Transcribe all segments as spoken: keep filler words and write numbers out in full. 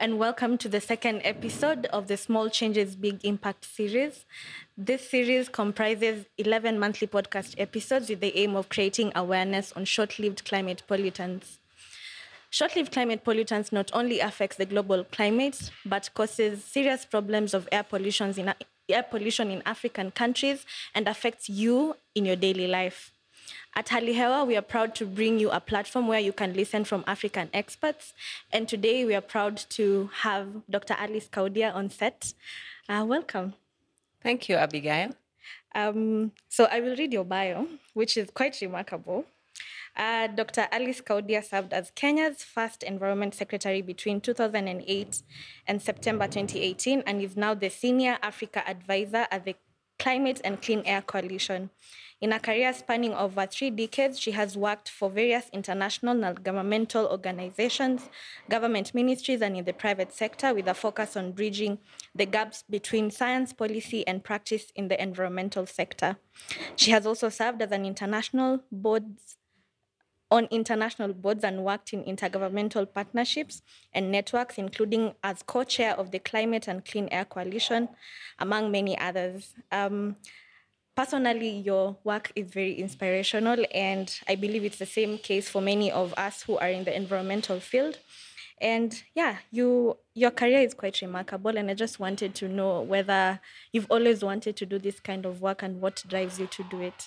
and welcome to the second episode of the Small Changes, Big Impact series. This series comprises eleven monthly podcast episodes with the aim of creating awareness on short-lived climate pollutants. Short-lived climate pollutants not only affects the global climate, but causes serious problems of air pollution in, air pollution in African countries and affects you in your daily life. At Hali Hewa, we are proud to bring you a platform where you can listen from African experts. And today we are proud to have Doctor Alice Kaudia on set. Uh, welcome. Thank you, Abigail. Um, so I will read your bio, which is quite remarkable. Uh, Doctor Alice Kaudia served as Kenya's first Environment Secretary between two thousand eight and September twenty eighteen and is now the Senior Africa Advisor at the Climate and Clean Air Coalition. In a career spanning over three decades, she has worked for various international and governmental organizations, government ministries, and in the private sector with a focus on bridging the gaps between science, policy, and practice in the environmental sector. She has also served as an international boards on international boards and worked in intergovernmental partnerships and networks, including as co-chair of the Climate and Clean Air Coalition, among many others. Um, Personally, your work is very inspirational, and I believe it's the same case for many of us who are in the environmental field. And yeah, you your career is quite remarkable, and I just wanted to know whether you've always wanted to do this kind of work and what drives you to do it.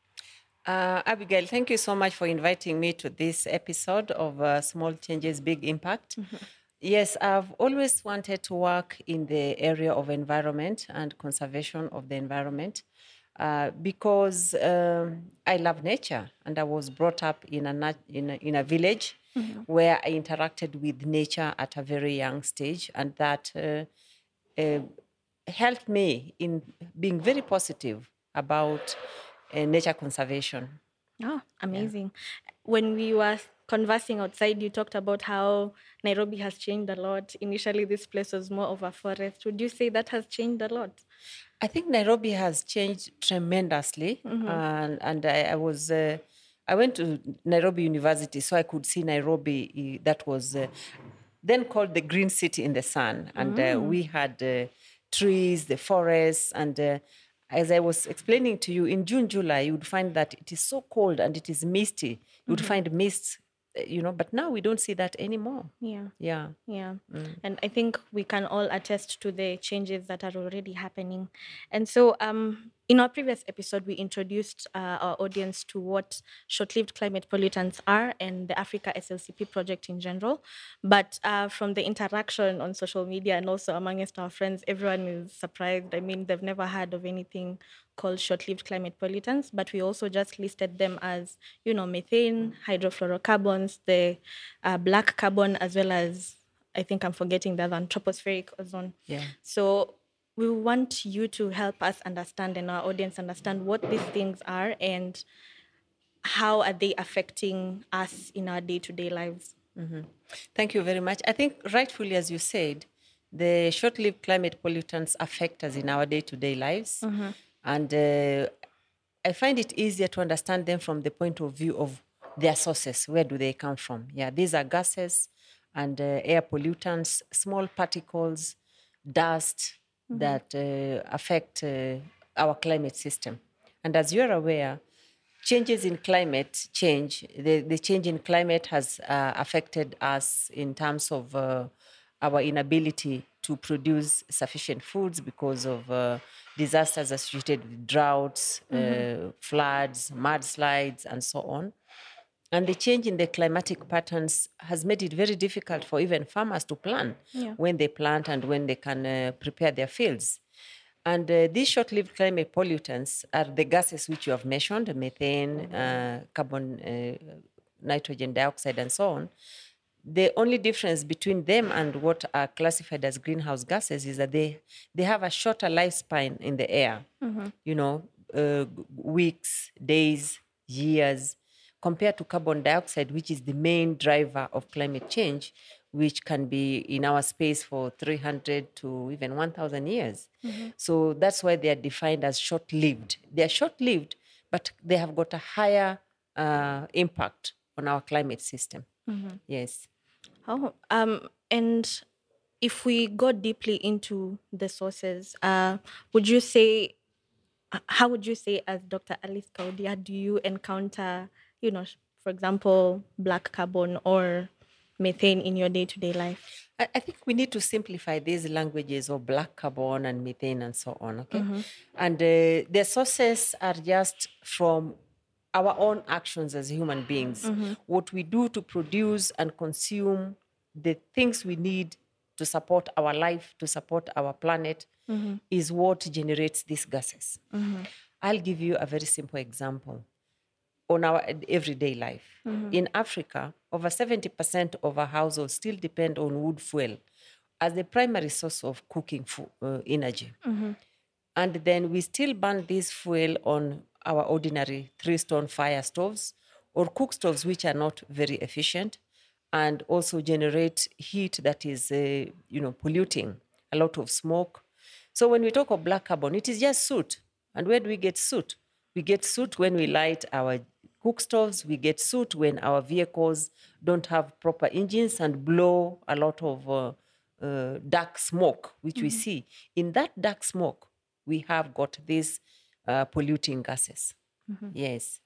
Uh, Abigail, thank you so much for inviting me to this episode of uh, Small Changes, Big Impact. Mm-hmm. Yes, I've always wanted to work in the area of environment and conservation of the environment uh, because um, I love nature, and I was brought up in a, nat- in a, in a village mm-hmm. where I interacted with nature at a very young stage, and that uh, uh, helped me in being very positive about uh, nature conservation. Oh, amazing. Yeah. When we were conversing outside, you talked about how Nairobi has changed a lot. Initially, this place was more of a forest. Would you say that has changed a lot? I think Nairobi has changed tremendously. Mm-hmm. And, and I, I was... Uh, I went to Nairobi University, so I could see Nairobi. That was uh, then called the Green City in the Sun. And mm. uh, we had uh, trees, the forests. And uh, as I was explaining to you, in June, July, you would find that it is so cold and it is misty. You would mm-hmm. find mists, you know, but now we don't see that anymore. Yeah. Yeah. Yeah. Mm. And I think we can all attest to the changes that are already happening. And so um, in our previous episode, we introduced uh, our audience to what short-lived climate pollutants are and the Africa S L C P project in general. But uh, from the interaction on social media and also amongst our friends, everyone is surprised. I mean, they've never heard of anything called short-lived climate pollutants, but we also just listed them as, you know, methane, hydrofluorocarbons, the uh, black carbon, as well as, I think I'm forgetting the other, tropospheric ozone. Yeah. So we want you to help us understand and our audience understand what these things are and how are they affecting us in our day-to-day lives. Mm-hmm. Thank you very much. I think rightfully, as you said, the short-lived climate pollutants affect us in our day-to-day lives. Mm-hmm. And uh, I find it easier to understand them from the point of view of their sources. Where do they come from? Yeah, these are gases and uh, air pollutants, small particles, dust mm-hmm. that uh, affect uh, our climate system. And as you're aware, changes in climate change, the, the change in climate has uh, affected us in terms of uh, our inability to produce sufficient foods because of uh, disasters associated with droughts, mm-hmm. uh, floods, mudslides, and so on. And the change in the climatic patterns has made it very difficult for even farmers to plan yeah. when they plant and when they can uh, prepare their fields. And uh, these short-lived climate pollutants are the gases which you have mentioned, methane, uh, carbon, uh, nitrogen dioxide, and so on. The only difference between them and what are classified as greenhouse gases is that they, they have a shorter lifespan in the air, mm-hmm. you know, uh, weeks, days, years, compared to carbon dioxide, which is the main driver of climate change, which can be in our space for three hundred to even one thousand years. Mm-hmm. So that's why they are defined as short-lived. They are short-lived, but they have got a higher uh, impact on our climate system. Mm-hmm. Yes. Oh, um, and if we go deeply into the sources, uh, would you say, h- how would you say, as Doctor Alice Kaudia, do you encounter, you know, for example, black carbon or methane in your day to day life? I, I think we need to simplify these languages of black carbon and methane and so on, okay? And uh, the sources are just from our own actions as human beings, what we do to produce and consume the things we need to support our life, to support our planet, is what generates these gases. I'll give you a very simple example on our everyday life. In Africa, over seventy percent of our households still depend on wood fuel as the primary source of cooking fu- uh, energy. And then we still burn this fuel on our ordinary three-stone fire stoves or cook stoves, which are not very efficient and also generate heat that is, uh, you know, polluting, a lot of smoke. So when we talk of black carbon, it is just soot. And where do we get soot? We get soot when we light our cook stoves. We get soot when our vehicles don't have proper engines and blow a lot of uh, uh, dark smoke, which we see. In that dark smoke, we have got these uh, polluting gases. Yes.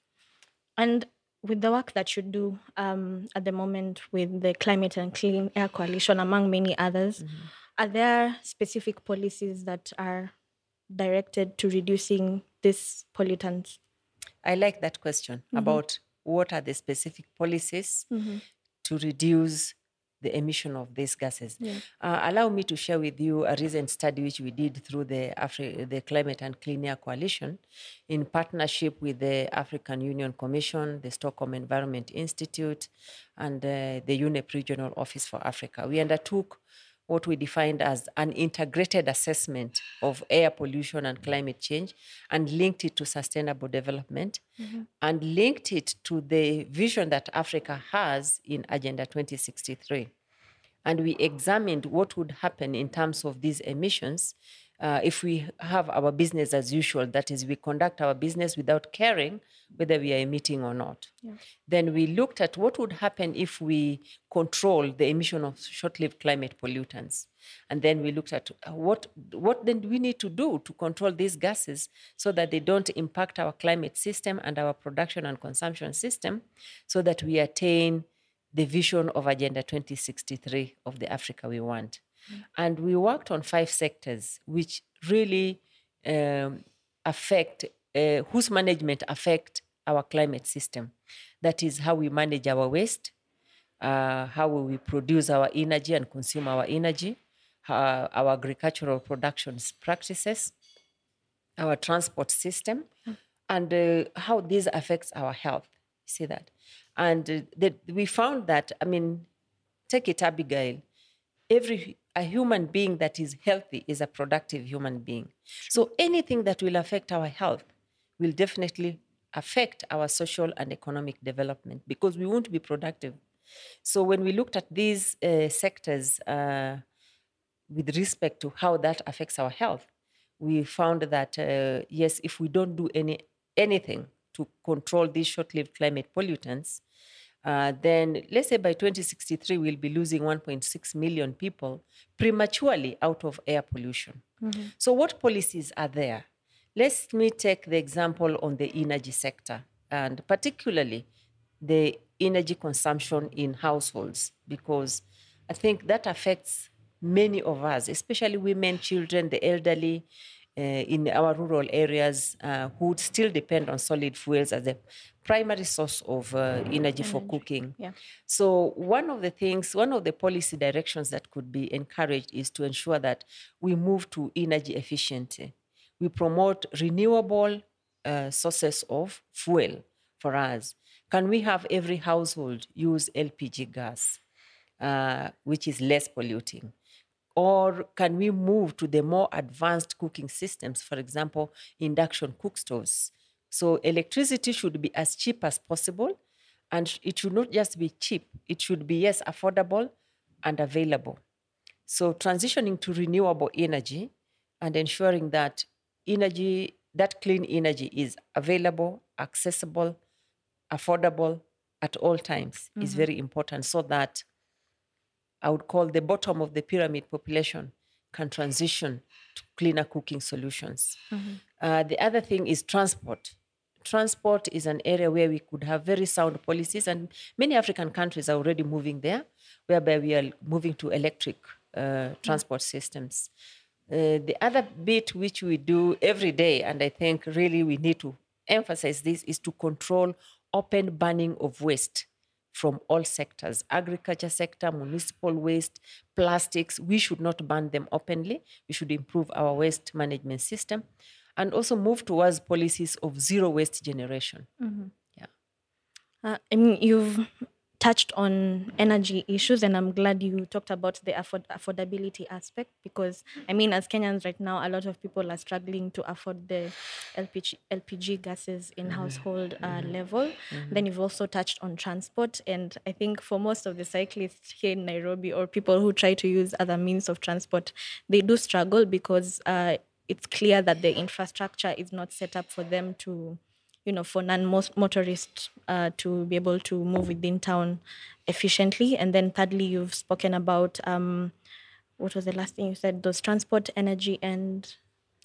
And with the work that you do um, at the moment with the Climate and Clean Air Coalition, among many others, are there specific policies that are directed to reducing these pollutants? I like that question about what are the specific policies to reduce the emission of these gases. Uh, allow me to share with you a recent study which we did through the, Afri- the Climate and Clean Air Coalition in partnership with the African Union Commission, the Stockholm Environment Institute, and uh, the UNEP Regional Office for Africa. We undertook what we defined as an integrated assessment of air pollution and climate change and linked it to sustainable development and linked it to the vision that Africa has in Agenda twenty sixty-three. And we examined what would happen in terms of these emissions uh, if we have our business as usual. That is, we conduct our business without caring whether we are emitting or not. Then we looked at what would happen if we control the emission of short-lived climate pollutants. And then we looked at uh, what, what then do we need to do to control these gases so that they don't impact our climate system and our production and consumption system so that we attain the vision of Agenda twenty sixty-three of the Africa we want. And we worked on five sectors which really um, affect, uh, whose management affect our climate system. That is how we manage our waste, uh, how we produce our energy and consume our energy, uh, our agricultural production practices, our transport system, and uh, how this affects our health. See that? And uh, the, we found that, I mean, take it, Abigail, every a human being that is healthy is a productive human being. So anything that will affect our health will definitely affect our social and economic development because we won't be productive. So when we looked at these uh, sectors uh, with respect to how that affects our health, we found that uh, yes, if we don't do any anything to control these short-lived climate pollutants, uh, then let's say by twenty sixty-three, we'll be losing one point six million people prematurely out of air pollution. So what policies are there? Let me take the example on the energy sector, and particularly the energy consumption in households, because I think that affects many of us, especially women, children, the elderly, uh, in our rural areas uh, who still depend on solid fuels as a primary source of uh, energy for cooking. Yeah. So one of the things, one of the policy directions that could be encouraged is to ensure that we move to energy efficiency. We promote renewable uh, sources of fuel for us. Can we have every household use L P G gas, uh, which is less polluting? Or can we move to the more advanced cooking systems, for example, induction cook stoves? So electricity should be as cheap as possible, and it should not just be cheap, it should be, yes, affordable and available. So transitioning to renewable energy and ensuring that energy, that clean energy is available, accessible, affordable at all times is very important so that I would call the bottom of the pyramid population can transition to cleaner cooking solutions. Mm-hmm. Uh, the other thing is transport. Transport is an area where we could have very sound policies, and many African countries are already moving there, whereby we are moving to electric uh, transport mm-hmm. systems. Uh, the other bit which we do every day, and I think really we need to emphasize this, is to control open burning of waste from all sectors, agriculture sector, municipal waste, plastics. We should not burn them openly. We should improve our waste management system and also move towards policies of zero waste generation. Mm-hmm. Yeah. Uh, I mean, you've touched on energy issues, and I'm glad you talked about the afford- affordability aspect, because I mean, as Kenyans right now, a lot of people are struggling to afford the L P G, L P G gases in mm-hmm. household uh, mm-hmm. level. Mm-hmm. Then you've also touched on transport, and I think for most of the cyclists here in Nairobi, or people who try to use other means of transport, they do struggle because uh, it's clear that the infrastructure is not set up for them to, you know, for non-motorists uh, to be able to move within town efficiently. And then thirdly, you've spoken about, um, what was the last thing you said? Those transport, energy, and...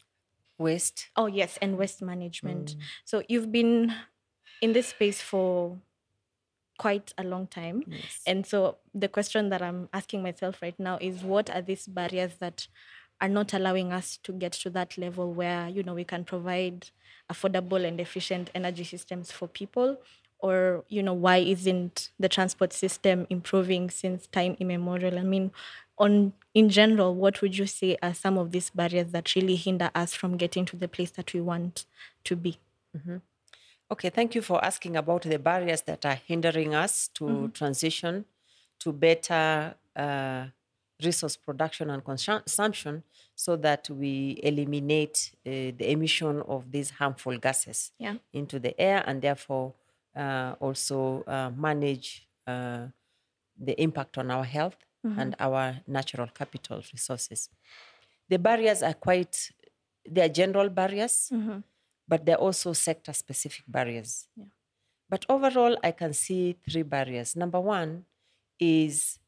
Waste. Oh, yes, and waste management. Mm. So you've been in this space for quite a long time. Yes. And so the question that I'm asking myself right now is, what are these barriers that are not allowing us to get to that level where, you know, we can provide affordable and efficient energy systems for people? Or, you know, why isn't the transport system improving since time immemorial? I mean, on in general, what would you say are some of these barriers that really hinder us from getting to the place that we want to be? Mm-hmm. Okay, thank you for asking about the barriers that are hindering us to mm-hmm. transition to better uh, resource production and consumption, so that we eliminate uh, the emission of these harmful gases yeah. into the air, and therefore uh, also uh, manage uh, the impact on our health mm-hmm. and our natural capital resources. The barriers are quite, they are general barriers, mm-hmm. but they're also sector-specific barriers. Yeah. But overall, I can see three barriers. Number one is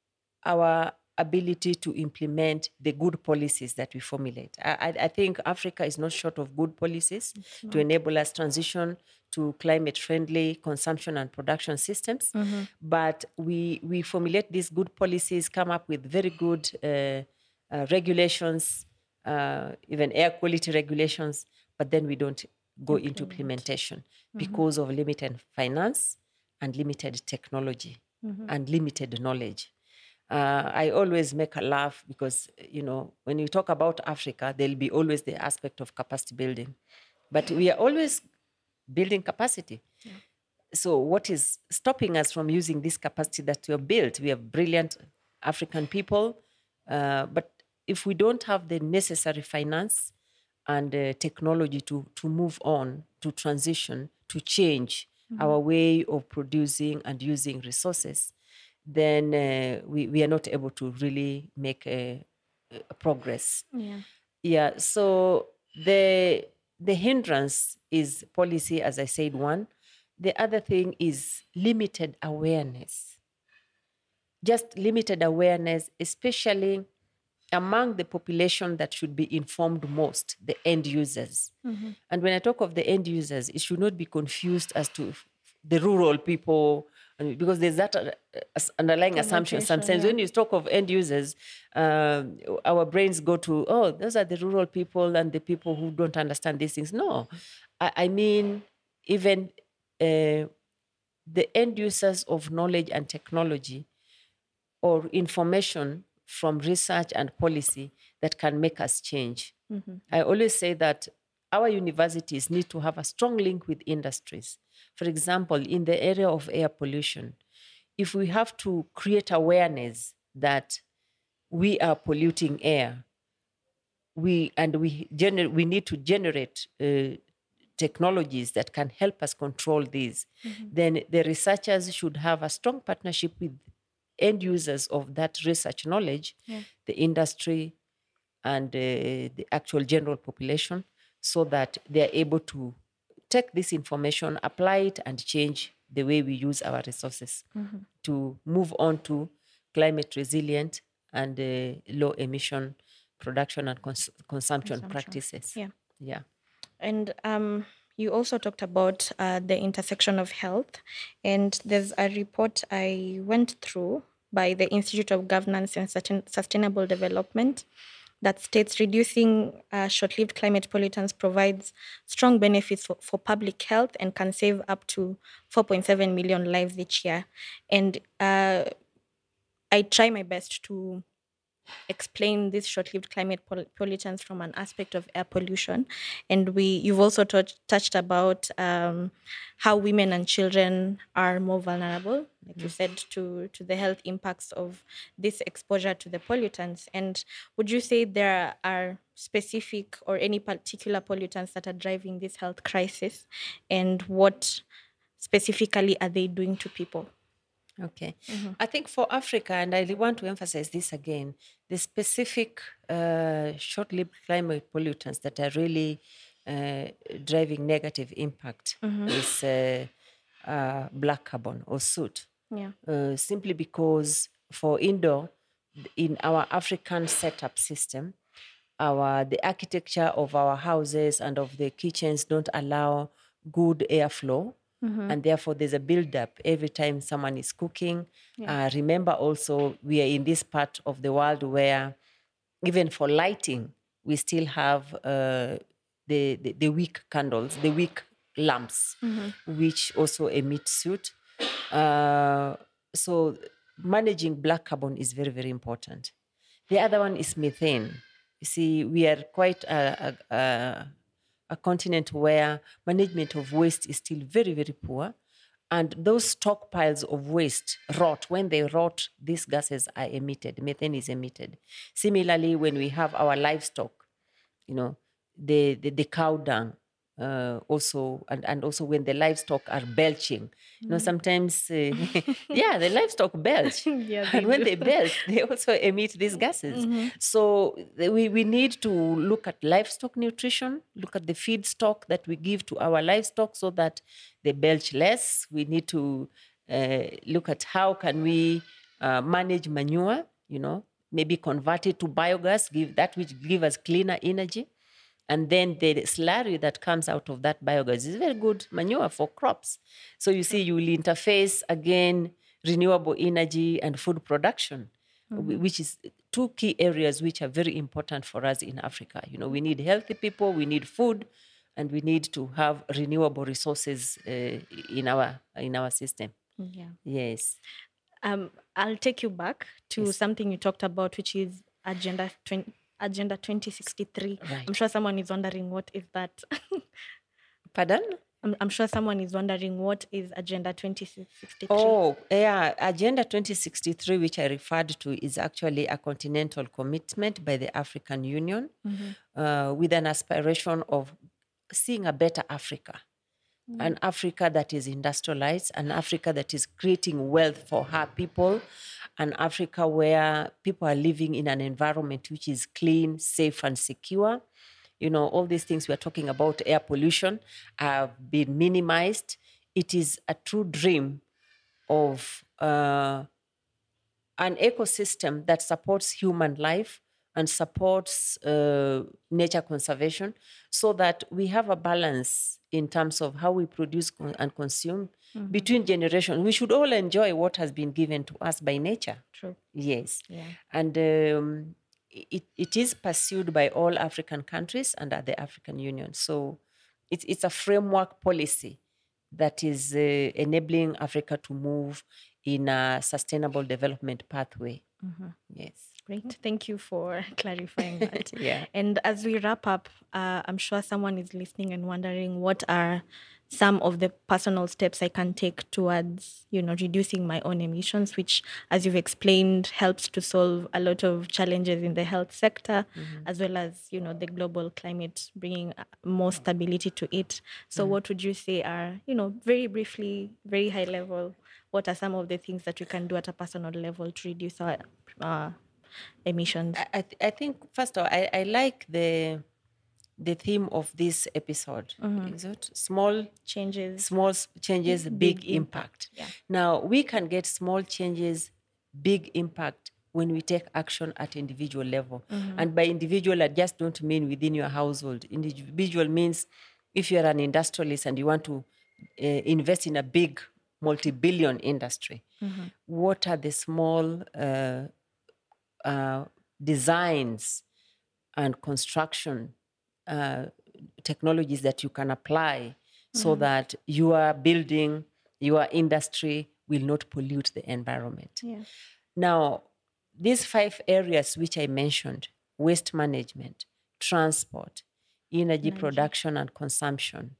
our ability to implement the good policies that we formulate. I, I think Africa is not short of good policies to enable us transition to climate-friendly consumption and production systems. Mm-hmm. But we, we formulate these good policies, come up with very good uh, uh, regulations, uh, even air quality regulations, but then we don't go Implement. into implementation mm-hmm. because of limited finance and limited technology mm-hmm. and limited knowledge. Uh, I always make a laugh because, you know, when you talk about Africa, there'll be always the aspect of capacity building. But we are always building capacity. Yeah. So what is stopping us from using this capacity that we have built? We have brilliant African people, uh, but if we don't have the necessary finance and uh, technology to, to move on, to transition, to change mm-hmm. our way of producing and using resources, then uh, we, we are not able to really make a, a progress. Yeah. Yeah. So the the hindrance is policy, as I said, one. The other thing is limited awareness. Just limited awareness, especially among the population that should be informed most, the end users. Mm-hmm. And when I talk of the end users, it should not be confused as to the rural people, because there's that uh, underlying assumption. Sometimes yeah. when you talk of end users, uh, our brains go to, oh, those are the rural people and the people who don't understand these things. No, I, I mean, even uh, the end users of knowledge and technology or information from research and policy that can make us change. Mm-hmm. I always say that our universities need to have a strong link with industries. For example, in the area of air pollution, if we have to create awareness that we are polluting air, we and we gener- we need to generate uh, technologies that can help us control these, mm-hmm. then the researchers should have a strong partnership with end users of that research knowledge, yeah. the industry, and uh, the actual general population, so that they're able to take this information, apply it, and change the way we use our resources mm-hmm. to move on to climate resilient and uh, low emission production and cons- consumption, Consumption. practices. Yeah. Yeah. And um, you also talked about uh, the intersection of health. And there's a report I went through by the Institute of Governance and Sustain- Sustainable Development that states reducing uh, short-lived climate pollutants provides strong benefits for, for public health and can save up to four point seven million lives each year. And uh, I try my best to explain these short-lived climate pol- pollutants from an aspect of air pollution, and we you've also touch, touched about um, how women and children are more vulnerable, like you said, to to the health impacts of this exposure to the pollutants. And would you say there are specific or any particular pollutants that are driving this health crisis, and what specifically are they doing to people? Okay. I think for Africa, and I want to emphasize this again, the specific uh, short lived climate pollutants that are really uh, driving negative impact is uh, uh, black carbon or soot. Yeah. Uh, simply because for indoor, in our African setup system, our the architecture of our houses and of the kitchens don't allow good airflow, and therefore there's a buildup every time someone is cooking. Yeah. Uh, remember also, we are in this part of the world where even for lighting, we still have uh, the, the the wick candles, the wick lamps, which also emit soot. Uh, so managing black carbon is very, very important. The other one is methane. You see, we are quite a, a, a, a continent where management of waste is still very, very poor. And those stockpiles of waste rot. When they rot, these gases are emitted. Methane is emitted. Similarly, when we have our livestock, you know, the, the, the cow dung, uh, also, and, and also when the livestock are belching, you know, sometimes, uh, yeah, the livestock belch. Yeah, they and when do. they belch, they also emit these gases. So th- we, we need to look at livestock nutrition, look at the feed stock that we give to our livestock so that they belch less. We need to uh, look at how can we uh, manage manure, you know, maybe convert it to biogas, give that which give us cleaner energy. And then the slurry that comes out of that biogas is very good manure for crops. So you see, you will interface again renewable energy and food production, wh- which is two key areas which are very important for us in Africa. You know, we need healthy people, we need food, and we need to have renewable resources uh, in our in our system. Yeah. Yes. Um, I'll take you back to Yes. something you talked about, which is Agenda twenty, Agenda twenty sixty-three. Right. I'm sure someone is wondering what is that. Pardon? I'm, I'm sure someone is wondering what is Agenda twenty sixty-three. Oh, yeah. Agenda twenty sixty-three, which I referred to, is actually a continental commitment by the African Union uh, with an aspiration of seeing a better Africa. An Africa that is industrialized, an Africa that is creating wealth for her people, an Africa where people are living in an environment which is clean, safe, and secure. You know, all these things we're talking about, air pollution, have been minimized. It is a true dream of uh, an ecosystem that supports human life and supports uh, nature conservation so that we have a balance in terms of how we produce con- and consume between generations. We should all enjoy what has been given to us by nature. True. Yes. Yeah. And um, it, it is pursued by all African countries under the African Union. So it's, it's a framework policy that is uh, enabling Africa to move in a sustainable development pathway. Yes. Great. Thank you for clarifying that. Yeah. And as we wrap up, uh, I'm sure someone is listening and wondering what are some of the personal steps I can take towards, you know, reducing my own emissions, which, as you've explained, helps to solve a lot of challenges in the health sector, as well as, you know, the global climate, bringing uh, more stability to it. So what would you say are, you know, very briefly, very high level, what are some of the things that we can do at a personal level to reduce our uh, emissions? I, I, th- I think, first of all, I, I like the the theme of this episode. Is it small Changes. small s- changes, big, Big impact. impact, yeah. Now, we can get small changes, big impact when we take action at individual level. And by individual, I just don't mean within your household. Individual means if you're an industrialist and you want to uh, invest in a big multi-billion industry, what are the small uh, uh, designs and construction uh, technologies that you can apply so that your building, your industry will not pollute the environment? Yeah. Now, these five areas which I mentioned, waste management, transport, energy, production and consumption,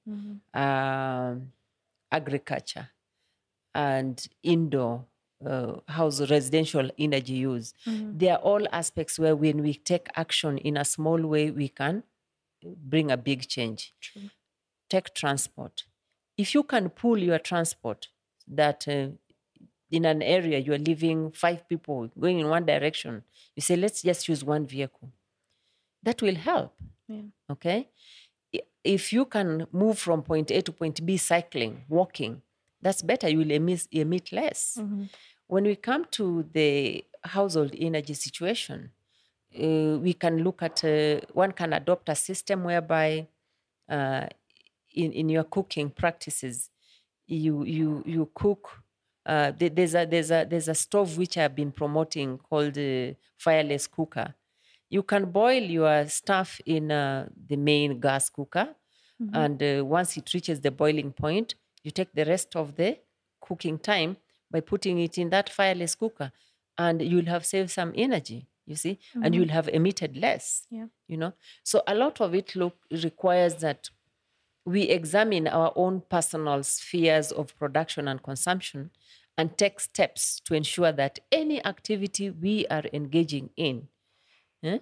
um, agriculture, and indoor uh, house residential energy use. They are all aspects where when we take action in a small way, we can bring a big change. True. Take transport. If you can pool your transport, that uh, in an area you're leaving five people going in one direction, you say, let's just use one vehicle. That will help. Yeah. Okay? I- If you can move from point A to point B cycling, walking, that's better. You will emit, emit less. When we come to the household energy situation, uh, we can look at, uh, one can adopt a system whereby uh, in, in your cooking practices, you you you cook. Uh, there- there's a there's a there's a stove which I've been promoting called the fireless cooker. You can boil your stuff in uh, the main gas cooker, and uh, once it reaches the boiling point, you take the rest of the cooking time by putting it in that fireless cooker, and you'll have saved some energy. You see, and you'll have emitted less. Yeah. You know, so a lot of it look requires that we examine our own personal spheres of production and consumption and take steps to ensure that any activity we are engaging in eh,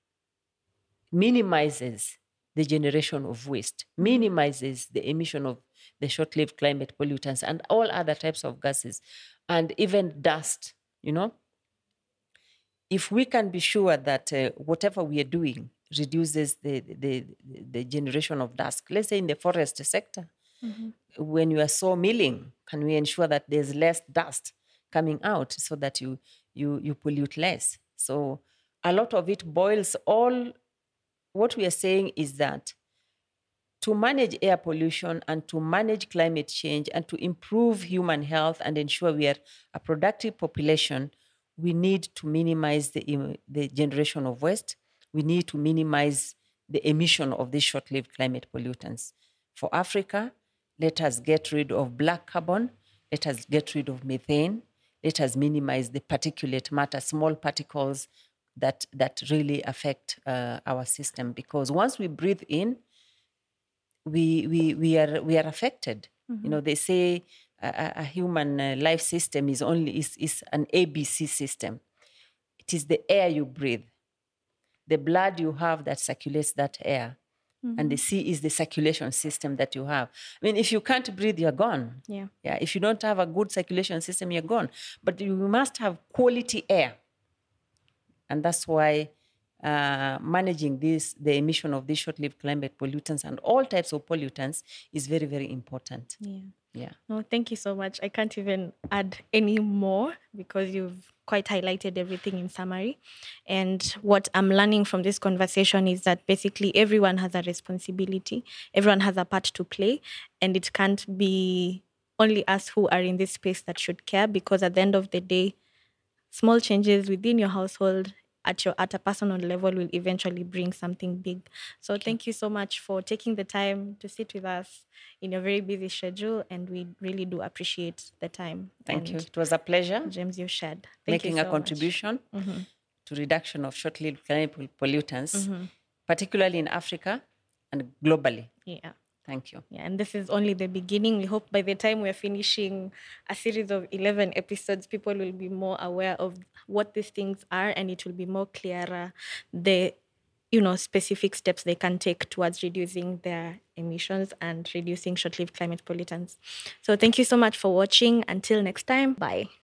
minimizes the generation of waste, minimizes the emission of the short-lived climate pollutants and all other types of gases, and even dust, you know. If we can be sure that uh, whatever we are doing reduces the, the, the generation of dust, let's say in the forest sector, when you are sawmilling, can we ensure that there's less dust coming out so that you, you, you pollute less? So a lot of it boils all, what we are saying is that to manage air pollution and to manage climate change and to improve human health and ensure we are a productive population, we need to minimize the, em- the generation of waste. We need to minimize the emission of these short-lived climate pollutants. For Africa, let us get rid of black carbon. Let us get rid of methane. Let us minimize the particulate matter, small particles that, that really affect uh, our system. Because once we breathe in, we we we are we are affected. You know, they say a, a a human uh, life system is only is is an A B C system. It is the air you breathe, the blood you have that circulates that air, and the C is the circulation system that you have. I mean, if you can't breathe, you're gone. Yeah. Yeah. If you don't have a good circulation system, you're gone. But you must have quality air, and that's why uh, managing this, the emission of these short-lived climate pollutants and all types of pollutants is very, very important. Yeah. Yeah. No, thank you so much. I can't even add any more because you've quite highlighted everything in summary. And what I'm learning from this conversation is that basically everyone has a responsibility, everyone has a part to play, and it can't be only us who are in this space that should care, because at the end of the day, small changes within your household at your at a personal level will eventually bring something big. So thank you so much for taking the time to sit with us in your very busy schedule, and we really do appreciate the time. Thank you. and It was a pleasure James, you shared. Thank making you a so contribution to reduction of short-lived climate pollutants, particularly in Africa and globally. Much. Yeah. Thank you. Yeah, and this is only the beginning. We hope by the time we're finishing a series of eleven episodes, people will be more aware of what these things are, and it will be more clearer the, you know, specific steps they can take towards reducing their emissions and reducing short-lived climate pollutants. So thank you so much for watching. Until next time, bye.